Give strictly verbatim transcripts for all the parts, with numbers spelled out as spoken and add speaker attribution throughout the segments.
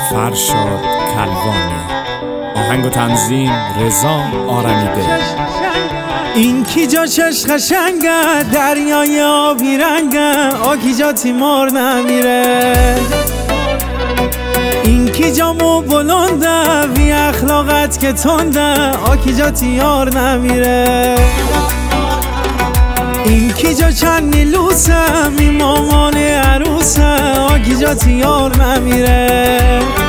Speaker 1: فرشاد کلوانی. آهنگ و تنظیم رضا آرمیده.
Speaker 2: این کی جاشش قشنگه، دریای آبی رنگه، آکی جا تیمار نمیره. این کی جا مو بلنده، بی اخلاقت که تنده، آکی جا تیار نمیره. این کی جا چند نیلوسه، می مامان عروسه، آکی جا تیار نمیره.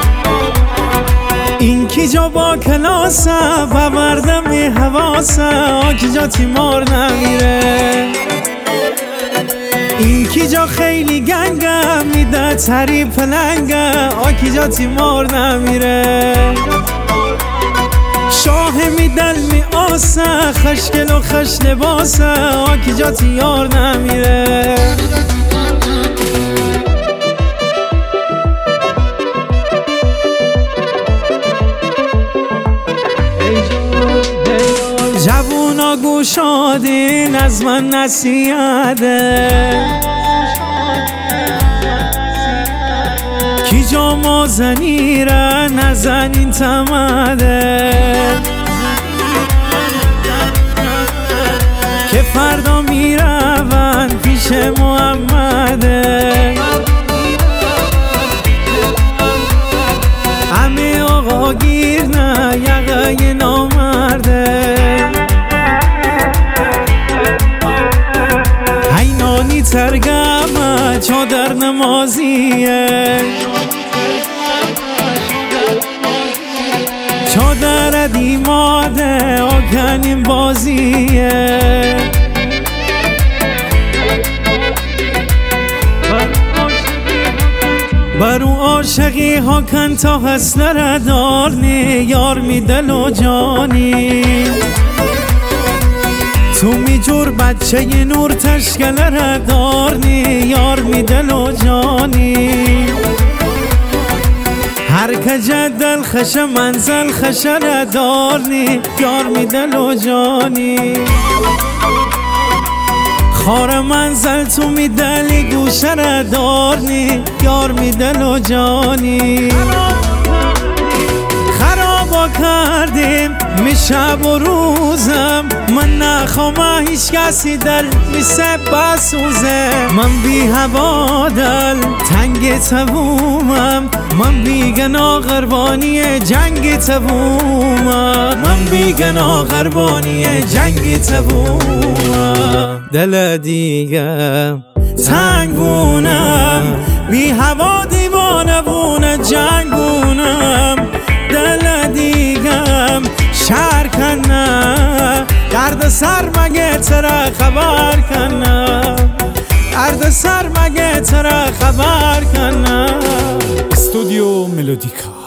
Speaker 2: این کی جا با کلاسه، با مردم حواسه، آکی جا تیمار نمیره. این کی جا خیلی گنگه، میده تری پلنگه، آکی جا تیمار نمیره. شاه میدل می آسه، خشکل و خش لباسه، آکی جا تیار نمیره. جوونا گوشادین از من نصیحته، کی جا ما زنیره نزنین تمده، که فردا میرون پیش محمده. همه آقا گیر نه یقه نامرده، اینانی ترگمه چادر نمازیه، چادر دیماده آکنیم بازیه. برو عاشقی ها کن تا حسنه دارنی، یار می دل و جانی. تو می جور بچه ی نور تشکل را دارنی، یار می دل و جانی. هر که جدل خش منزل خش را دارنی، یار می دل و جانی. خار منزل تو می دلی گوشه را دارنی، یار می دل و جانی. خرابا کردیم می شب و روزم، من نخوام هیچ کسی دل می سب بسوزه. من بی هوا دل تنگ تبومم، من بی گناه قربانی جنگ تبومم، من بی گناه قربانی جنگ تبومم. دل دیگه تنگونم، بی هوا دیوانه بونه جنگونم. دل دیگم شهر کنم، درد سر مگه ترا خبر کنم، درد سر مگه ترا خبر کنم.
Speaker 1: استودیو ملودیکا.